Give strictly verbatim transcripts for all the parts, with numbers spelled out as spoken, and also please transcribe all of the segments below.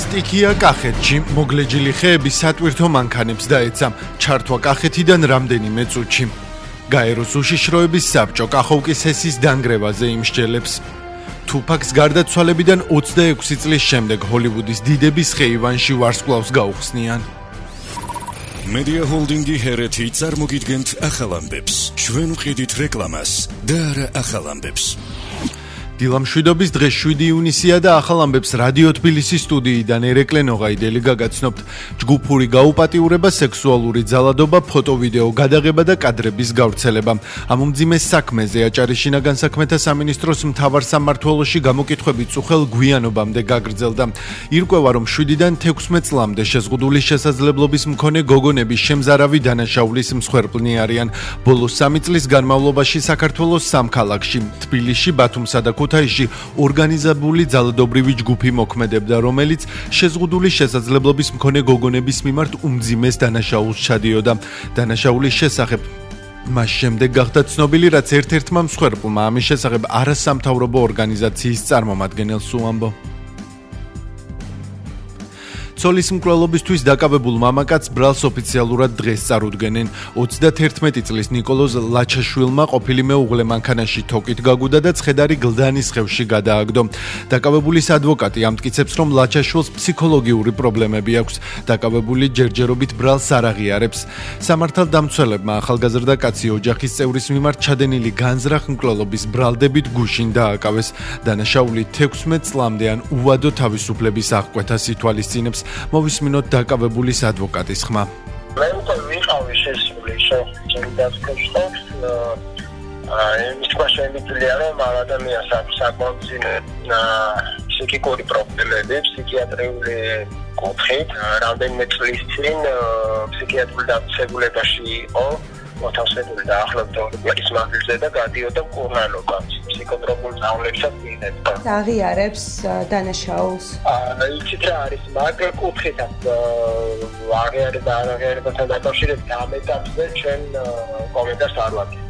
სტიქია კახეთში, მოგლეჯილი ხეები სატვირთო მანქანებს დაეცა, ჩართვა კახეთიდან რამდენიმე წუთში. გაეროს უშიშროების საბჭო კახოვკის ჰესის დანგრევაზე იმსჯელებს. თუფაქს გარდაცვალებიდან ოცდაექვსი წლის შემდეგ ჰოლივუდის დიდების ხეივანში ვარსკვლავს გაუხსნიან. Media Holdingi ჰერეთი წარმოგიდგენთ ახალ ამბებს. ჩვენ ვყიდით რეკლამას და არა ახალ ამბებს. დილამშვიდობის დღეს შვიდი ივნისია და ახალ ამბებს რადიო თბილისის სტუდიიდან ერეკლე ნოღაიდელი გაგაცნობთ. ჯგუფური გაუპატიურება, სექსუალური ძალადობა, ფოტო-ვიდეო გადაღება და კადრების გავრცელება. ამ უმძიმეს საქმეზე აჭარის შინაგან საქმეთა სამინისტროს მთავარ სამმართველოში გამოკითხვები წუხელ გვიანობამდე გაგრძელდა. ირკვევა, რომ შვიდიდან თექვსმეტ წლამდე შეზღუდული შესაძლებლობის მქონე გოგონების შემზარავი დანაშაულის მსხვერპლნი არიან. ბოლო სამი წლის განმავლობაში საქართველოს სამ ქალაქში, თბილისში, ბათუმსა და ქუთაისში ორგანიზებული ძალადობრივი ჯგუფი მოქმედებდა, რომელიც შეზღუდული შესაძლებლობის მქონე გოგონების მიმართ უმძიმეს დანაშაულს ჩადიოდა. დანაშაულის შესახებ მას შემდეგ გახდა ცნობილი, რაც ერთ-ერთმა მსხვერპლმა ამის შესახებ არასამთავრობო ორგანიზაციის წარმომადგენელს უამბო. ცოლის მკვლელობისთვის დაკავებულ მამაკაცს ბრალს ოფიციალურად დღეს წარუდგენენ. ოცდათერთმეტი წლის ნიკოლოზ ლაჩაშვილმა ყოფილი მეუღლე მანქანაში თოკით გაგუდა და ცხედარი გლდანის ხევში გადააგდო. დაკავებულის ადვოკატი ამტკიცებს, რომ ლაჩაშვილს ფსიქოლოგიური პრობლემები აქვს. დაკავებული ჯერჯერობით ბრალს არ აღიარებს. სამართალდამცველებმა ახალგაზრდა კაცი ოჯახის წევრის მიმართ ჩადენილი განზრახ მკვლელობის ბრალდებით გუშინ დააკავეს. დანაშაული თექვსმეტ წლამდე ან უვადო თავისუფლების აღკვეთას ითვალისწინებს. მოვისმინოთ დაკავებულის ადვოკატის ხმა. მე უკვე ვიყავი შესული შეხვედრით დასკოშტოს ის შეგვიძლია რომ ამ ადამიანს აქვს საკმაოდ ფსიქიკური პრობლემები, ფსიქიატრიული კუთხით. რამდენიმე წლის წინ ფსიქიატრულ დაწესებულებაში იყო, მოთავსებული დაახლოებით ორი წლის მანძილზე და გადიოდა მკურნალობა. ფსიქოტროპულ წამლებსაც მიიღებდა. აღიარებს დანაშაულს. იცით რა არის, მაგ კუთხითაც აღიარება არ აღიარებასთან დაკავშირებით ამ ეტაპზე ჩვენ კომენტარს არ ვაკეთებ.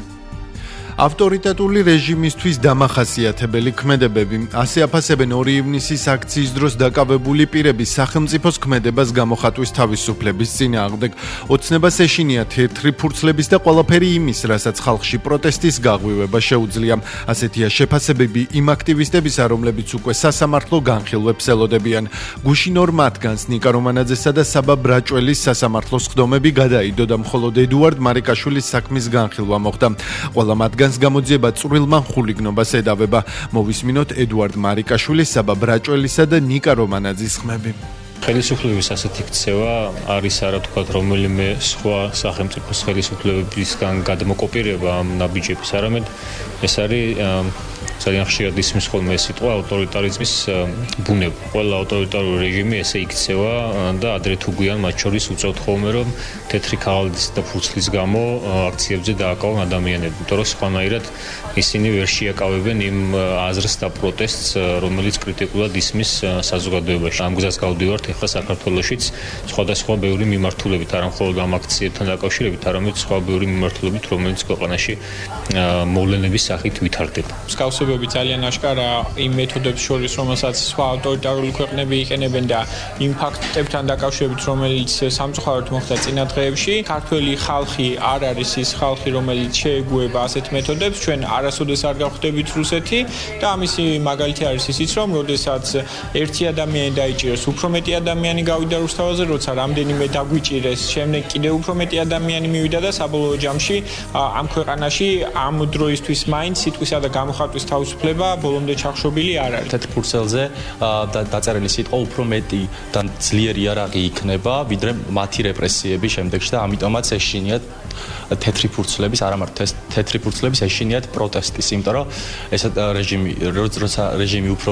ავტორიტეტული რეჟიმისთვის დამახასიათებელი ქმედებები. ასე აფასებენ ორი ივნისის აქციის დროს დაკავებული პირების სახელმწიფოს ქმედებას გამოხატვის თავისუფლების წინააღმდეგ. ოცნებას ეშინია თეთრი ფურცლების და ყველაფერი იმის, რასაც ხალხში პროტესტის გაღვივება შეუძლია. ასეთია შეფასებები იმ აქტივისტებისა, რომლებიც უკვე სასამართლო განხილვებს ელოდებიან. გუშინ ორ მათგანს, ნიკა რომანაძესა და საბა ბრაჭველის სასამართლოს ხდომები გადაიდო და მხოლოდ ედუარდ მარიკაშვილის საქმის განხილვა მოხდა. ყველა მათგან გამოძიება წვრილმა ხულიგნობას ედავება. მოვისმინოთ ედუარდ მარიკაშვილის, საბა ბრაჭველისა და ნიკა რომანაძის ხმები. ხელისუფლების ასეთი ქცევა არის არა თქვა რომელიმე სხვა სახელმწიფოს ხელისუფლებებისგან გადმოკოპირება ამ ნაბიჯების, არამედ ეს არის ძალიან ხშირად ისმის ხოლმე ეს სიტყვა ავტორიტარიზმის ბუნება. ყველა ავტორიტარული რეჟიმი ესე იქცევა და ადრე თუ გვიან მათ შორის უწევთ ხოლმე, რომ თეთრი ქაღალდის და ფურცლის გამო აქციებზე დააკავონ ადამიანები, იმიტომ რომ სხვანაირად ისინი ვერ შეაკავებენ იმ აზრს და პროტესტს, რომელიც კრიტიკულად ისმის საზოგადოებაში. ამ გზას გავდივართ ეხლა საქართველოშიც სხვადასხვა ბევრი მიმართულებით, არა მხოლოდ ამ აქციებთან დაკავშირებით, არამედ სხვა ბევრი მიმართულებით, რომელიც ქვეყანაში მოვლენების სახით ვითარდება. მსგავსებები ძალიან აშკარა იმ მეთოდებს შორის, რომელსაც სხვა ავტორიტარული ქვეყნები იყენებენ და იმ ფაქტებთან დაკავშირებით, რომელიც სამწუხაროდ მოხდა წინა დღეებში. ქართველი ხალხი არ არის ის ხალხი, რომელიც შეეგუება ასეთ მეთოდებს. ჩვენ არასოდეს არ გავხდებით რუსეთი და ამისი მაგალითი არის ისიც, რომ როდესაც ერთი ადამიანი დაიჭირეს, უფრო მეტი ადამიანი გავიდა რუსთავაზე, როცა რამდენიმე დაგვიჭირეს, შემდეგ კიდევ უფრო მეტი ადამიანი მივიდა და საბოლოო ჯამში ამ ქვეყანაში ამ დროისთვის მაინც სიტყვისა და გამოხატვის თავისუფლება ბოლომდე ჩახშობილი არ არის. თეთრ ფურცელზე დაწერილი სიტყვა უფრო მეტი და ძლიერი იარაღი იქნება, ვიდრე მათი რეპრესიები შემდეგში და ამიტომაც ეშინიათ თეთრი ფურცლების, არა მარტო თეთრი ფურცლების ეშინიათ პროტესტის, იმიტომ რომ ეს რეჟიმი, როცა რეჟიმი უფრო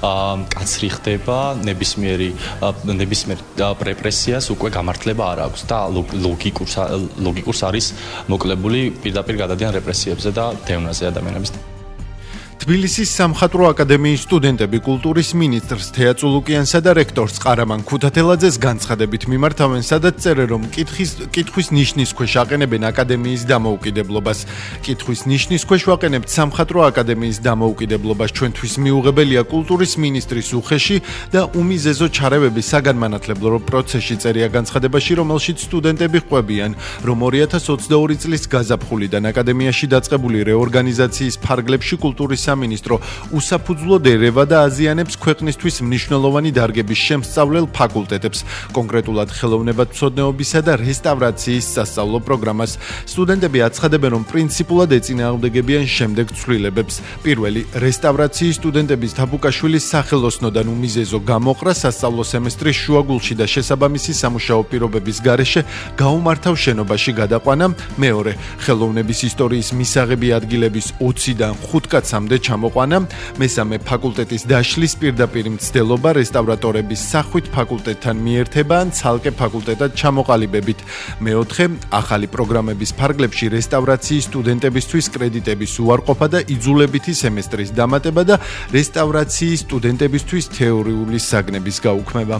კაცრი ხდება, ნებისმიერი ნებისმიერ რეპრესიას უკვე გამართლება არ აქვს და ლოგიკურს ლოგიკურს არის მოკლებული პირდაპირ გადადიან რეპრესიებზე და დევნაზე ადამიანების. თბილისის სამხატვრო აკადემიის სტუდენტები კულტურის მინისტრს თეა წულუკიანსა და რექტორს ყარამან ქუთათელაძეს განცხადებით მიმართავენ, სადაც წერენ, რომ კითხვის კითხვის ნიშნის ქვეშ აყენებენ აკადემიის დამოუკიდებლობას. კითხვის ნიშნის ქვეშ ვაყენებთ სამხატვრო აკადემიის დამოუკიდებლობას. ჩვენთვის მიუღებელია კულტურის მინისტრის უხეში და უმიზეზო ჩარევების საგანმანათლებლო პროცესში წერია განცხადებაში, რომელშიც სტუდენტები ყვებიან, რომ ორი ათას ოცდაორი წლის გაზაფხულიდან აკადემიაში დაწყებული რეორგანიზაციის ფარგლებში კულტურის სამინისტრო უსაფუძვლოდ ერევა და აზიანებს ქვეყნისთვის მნიშვნელოვანი დარგების შემსწავლელ ფაკულტეტებს, კონკრეტულად ხელოვნებათმცოდნეობისა და რესტავრაციის სასწავლო პროგრამას. სტუდენტები აცხადებენ, რომ პრინციპულად ეწინააღმდეგებიან შემდეგ ცვლილებებს. პირველი, რესტავრაციის სტუდენტების თაბუკაშვილის სახელოსნოდან უმიზეზო გამოყრა სასწავლო სემესტრის შუაგულში და შესაბამისი სამუშაო პირობების გარეშე გაუმართავ შენობაში გადაყვანა. მეორე, ხელოვნების ისტორიის მისაღები ადგილების ოციდან ხუთ კაცამდე ჩამოყვანა. მესამე, ფაკულტეტის დაშლის პირდაპირ მცდელობა რესტავრატორების სახვით ფაკულტეტთან მიერთება ან ცალკე ფაკულტეტად ჩამოყალიბებით. მეოთხე, ახალი პროგრამების ფარგლებში რესტავრაციის სტუდენტებისთვის კრედიტების უარყოფა და იძულებითი სემესტრის დამატება და რესტავრაციის სტუდენტებისთვის თეორიული საგნების გაუქმება.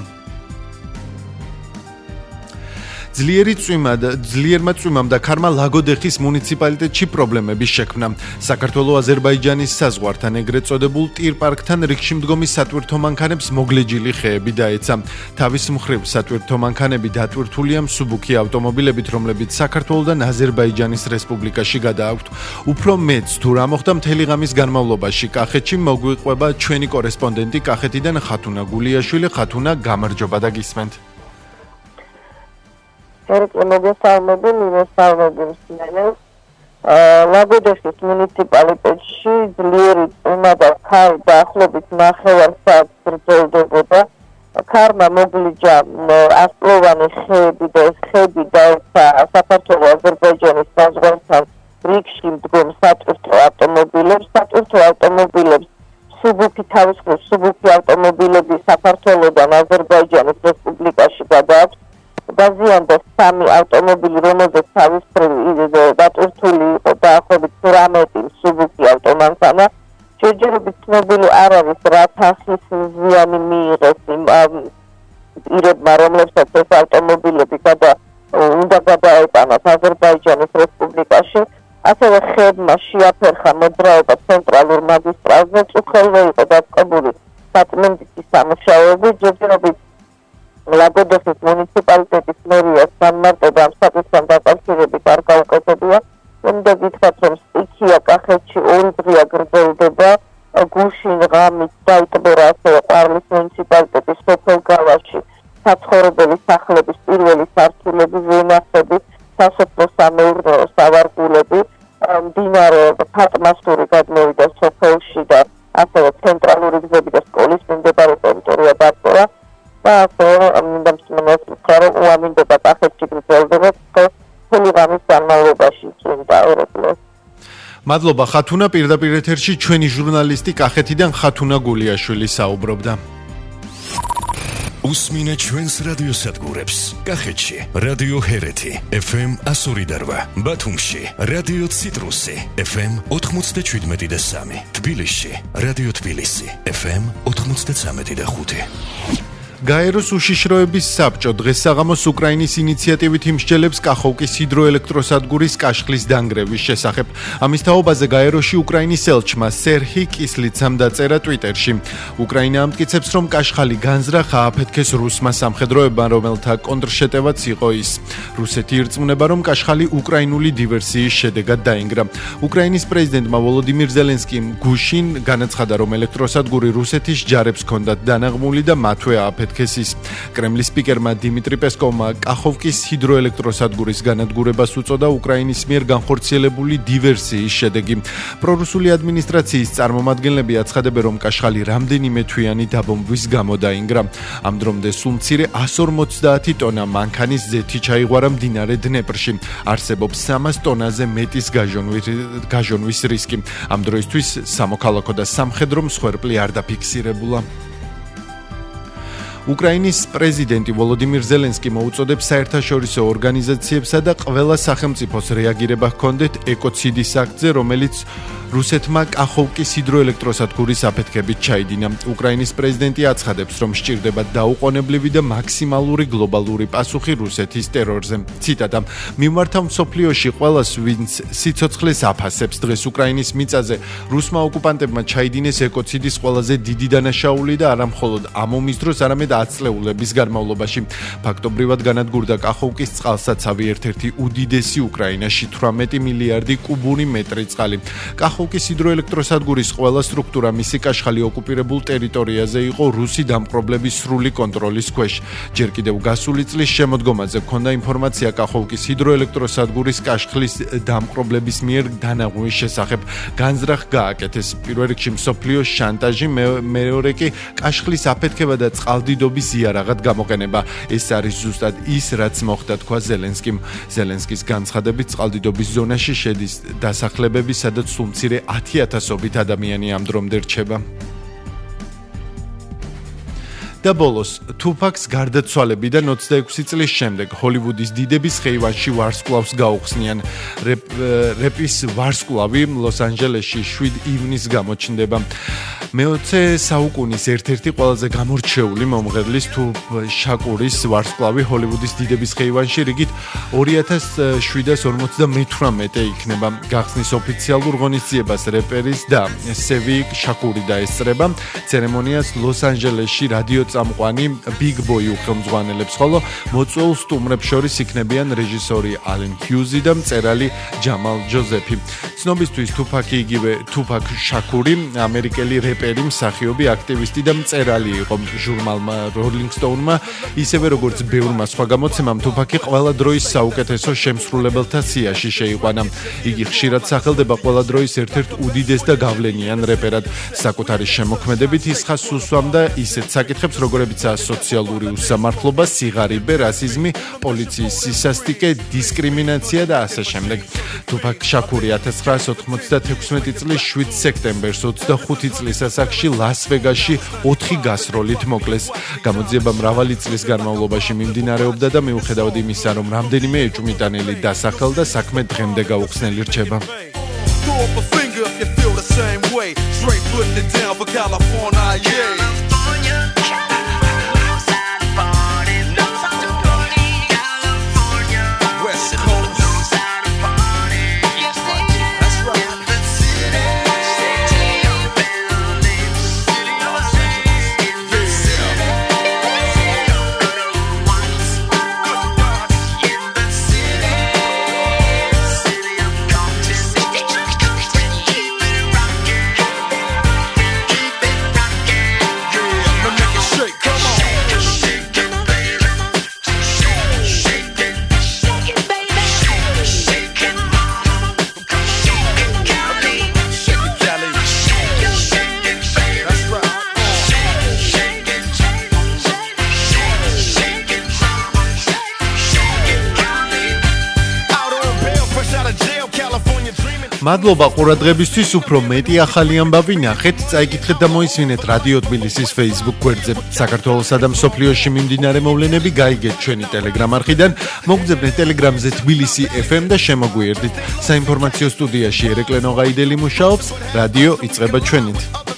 ძლიერი წვიმა და ძლიერმა წვიმამ და ქარმა ლაგოდეხის მუნიციპალიტეტში პრობლემების შექმნა. საქართველოს აზერბაიჯანის საზღვართან ეგრეთ წოდებულ ტირ-პარკთან რიგში მდგომი სატვირთო მანქანებს მოგლეჯილი ხეები დაეცა. თავის მხრივ სატვირთო მანქანები დატვირთულია მსუბუქი ავტომობილებით, რომლებიც საქართველოსთან აზერბაიჯანის რესპუბლიკაში გადააქვთ. უფრო მეც თუ რა მოხდა მთელი ღამის განმავლობაში კახეთში მოგვიყვება ჩვენი კორესპონდენტი კახეთიდან ხათუნა გულიაშვილი. ხათუნა, გამარჯობა და გისმენთ. ერთხელ მოგესალმები, მივესალმები მსმენელს. ლაგოდეხის მუნიციპალიტეტში ძლიერი წვიმა და ქარი დაახლოებით ნახევარ საათს გრძელდებოდა. ქარმა მოგლიჯა ასწლოვანი ხეები და ეს ხეები დაეცა საქართველოს აზერბაიჯანის საზღვართან რიგში მდგომ სატვირთო ავტომობილებს. სატვირთო ავტომობილებს მსუბუქი თავის მხრივ მსუბუქი ავტომობილები საქართველოსთან აზერბაიჯანის რესპუბლიკაში გადააქვთ. დაზიანდა სამი ავტომობილი, რომელზეც თავის მხრივ დატვირთული იყო დაახლოებით თვრამეტი მსუბუქი ავტომანქანა. ჯერჯერობით ცნობილი არ არის რა თანხის ზიანი მიიღეს იმ პირებმა, რომლებსაც ეს ავტომობილები უნდა გადაეტანათ აზერბაიჯანის რესპუბლიკაში. ასევე ხეებმა შეაფერხა მოძრაობა ცენტრალურ მაგისტრალზე, წუხელვე იყო დაწყებული საწმენდითი სამუშაოები. ჯერჯერობით ლაგოდეხის მუნიციპალიტეტის მერიას განმარტება ამ საკითხთან დაკავშირებით არ გაუკეთებია. უნდა გითხრათ, რომ სტიქია კახეთში ორი დღეა გრძელდება. გუშინ ღამით დაიტბორა ასევე ყვარლის მუნიციპალიტეტის სოფელ გავაში საცხოვრებელი სახლების პირველი სართულები, ვენახები, სასოფლო-სამეურნეო სავარგულები. მდინარე ფატმასური გადმოვიდა სოფელში და ასევე ცენტრალური გზები და სკოლის მიმდებარე ტერიტორია დაბორა. და ასევე მინდა მსმენელს ვთქვა, რომ უამინდება კახეთში გრძელდება მთელი ღამის განმავლობაში წვიმდა ერეკლეს. მადლობა ხათუნა, პირდაპირ ეთერში ჩვენი ჟურნალისტი კახეთიდან ხათუნა გულიაშვილი საუბრობდა. უსმინე ჩვენს რადიოსადგურებს. კახეთში რადიო ჰერეთი ეფ ემ εκατო ორი და რვა, ბათუმში რადიო ციტრუსი ეფ ემ ოთხმოცდაშვიდმეტი და სამი, თბილისში რადიო თბილისი ეფ ემ ოთხმოცდაცამეტი და ხუთი. გაეროს უშიშროების საბჭო დღეს საღამოს უკრაინის ინიციატივით იმსჯელებს კახოვკის ჰიდროელექტროსადგურის კაშხლის დანგრევის შესახებ. ამის თაობაზე გაეროში უკრაინის ელჩმა სერჰი კისლიცამ დაწერა ტვიტერში. უკრაინა ამტკიცებს, რომ კაშხალი განზრახა აფეთქეს რუსმა სამხედროებმა, რომელთა კონტრშეტევაც იყო ის. რუსეთი ირწმუნება, რომ კაშხალი უკრაინული დივერსიის შედეგად დაინგრა. უკრაინის პრეზიდენტმა ვოლოდიმირ ზელენსკიმ გუშინ განაცხადა, რომ ელექტროსადგური რუსეთის ჯარებს ჰქონდათ დანაღმული და მათვე ააფეთქეს. კრემლის სპიკერმა დიმიტრი პესკოვმა კახოვკის ჰიდროელექტროსადგურის განადგურებას უწოდა უკრაინის მიერ განხორციელებული დივერსიის შედეგი. პრორუსული ადმინისტრაციის წარმომადგენლები აცხადებენ, რომ კაშხალი რამდენიმე თვიანი დაბომბვის გამო დაინგრა. ამ დრომდე სულ მცირე εκατო ორმოცდაათი ტონა მანქანის ზეთი ჩაიღვარა მდინარე დნეპრში. არსებობს სამას ტონაზე მეტის გაჟონვის რისკი. ამ დროისთვის სამოქალაქო და სამხედრო მსხვერპლი არ დაფიქსირებულა. უკრაინის პრეზიდენტი ვოლოდიმირ ზელენსკი მოუწოდებს საერთაშორისო ორგანიზაციებსა და ყველა სახელმწიფოს რეაგირება ჰქონდეთ ეკოციდის აქტზე, რომელიც რუსეთმა კახოვკის ჰიდროელექტროსადგურის აფეთქებით ჩაიდინა. უკრაინის პრეზიდენტი აცხადებს, რომ სჭირდება დაუყოვნებლივი და მაქსიმალური გლობალური პასუხი რუსეთის ტერორზე. ციტატა: მიმართავ მსოფლიოში ყველას, ვინც სიცოცხლეს აფასებს, დღეს უკრაინის მიწაზე რუსმა ოკუპანტებმა ჩაიდინეს ეკოციდის ყველაზე დიდი დანაშაული და არა მხოლოდ ამ ომის დროს, არამედ ათ წლეულების განმავლობაში. ფაქტობრივად განადგურდა კახოვკის წყალსაცავი, ერთ-ერთი უდიდესი უკრაინაში, თვრამეტი მილიარდი კუბური მეტრი წყალი. კახოვკის ჰიდროელექტროსადგურის ყველა სტრუქტურა მისი კაშხალი ოკუპირებულ ტერიტორიაზე იყო რუსი დამპყრობლების სრული კონტროლის ქვეშ. ჯერ კიდევ გასული წლის შემოდგომაზე ჰქონდა ინფორმაცია კახოვკის ჰიდროელექტროსადგურის კაშხლის დამპყრობლების მიერ დანაღვივის შესახებ. განზრახ გააკეთეს პირველ რიგში მსოფლიოს შანტაჟი, მეორე კი კაშხლის აფეთქება და წყალდიდობის იარაღად გამოყენება. ეს არის ზუსტად ის, რაც მოხდა, თქვა ზელენსკიმ. ზელენსკის განცხადებით, წყალდიდობის ზონაში შედის დასახლებები, სადაც სულ მცირე ათი ათასობით ადამიანი ამ დრომდე რჩება. და ბოლოს, თუფაკს გარდაცვალებიდან ოცდაექვსი წლის შემდეგ ჰოლივუდის დიდების ხეივანში ვარსკვლავს გაუხსნიან. რეპ, რეპის ვარსკვლავი ლოს-ანჯელესში შვიდ ივნის გამოჩნდება. მეოცე საუკუნის ერთ-ერთი ყველაზე გამორჩეული მომღერლის თუფ შაკურის ვარსკვლავი ჰოლივუდის დიდების ხეივანში რიგით ორი ათას შვიდას ორმოცდამეთვრამეტე იქნება. გახსნის ოფიციალურ ღონისძიებას რეპერის და სევი შაკური დაესწრება. ცერემონიას ლოს-ანჯელესში რადიო წამყვანი ბიგ ბოი უხელმძღვანელებს, ხოლო მოწვეულ სტუმრებს შორის იქნებიან რეჟისორი ალენ ჰიუზი და მწერალი ჯამალ ჯოზეფი. ცნობისთვის თუფაკი იგივე თუფაკ შაკური, ამერიკელი რეპერი, მსახიობი, აქტივისტი და მწერალი იყო. ჟურნალმა როლინგ სტოუნმა, ისევე როგორც ბევრმა სხვა გამოცემამ, თუფაკი ყველა დროის საუკეთესო შემსრულებელთა სიაში შეიყვანა. იგი ხშირად სახელდება ყველა დროის ერთ-ერთ უდიდეს და გავლენიან რეპერად. საკუთარი შემოქმედებით ის ხაზს უსვამდა ისეთ საკითხებს, როგორებიცაა სოციალური უსამართლობა, სიღარიბე, რასიზმი, პოლიციის სისასტიკე, დისკრიმინაცია და ასე შემდეგ. თუფაკ შაკური ათას ცხრაას ოთხმოცდათექვსმეტი წლის შვიდ სექტემბერს ოცდახუთი წლის ასაკში ლას-ვეგასში ოთხი გასტროლით მოკლეს. გამოძიება მრავალი წლის განმავლობაში მიმდინარეობდა და მიუხედავად იმისა, რომ რამდენიმე ეჭვმიტანილი დასახელდა, საქმე დღემდე გაუხსნელი რჩება. მადლობა ყურადღებისთვის, უფრო მეტი ახალი ამბავი ნახეთ, წაიკითხეთ და მოისმინეთ რადიო თბილისის Facebook გვერდზე. საქართველოსა და მსოფლიოში მიმდინარე მოვლენები გაიგეთ ჩვენი Telegram არხიდან, მოგძებნეთ Telegram-ზე თბილისი ეფ ემ და შემოგვიერთდით. საინფორმაციო სტუდიაში ერეკლე ნოღაიდელი მუშაობს, რადიო იწყება ჩვენით.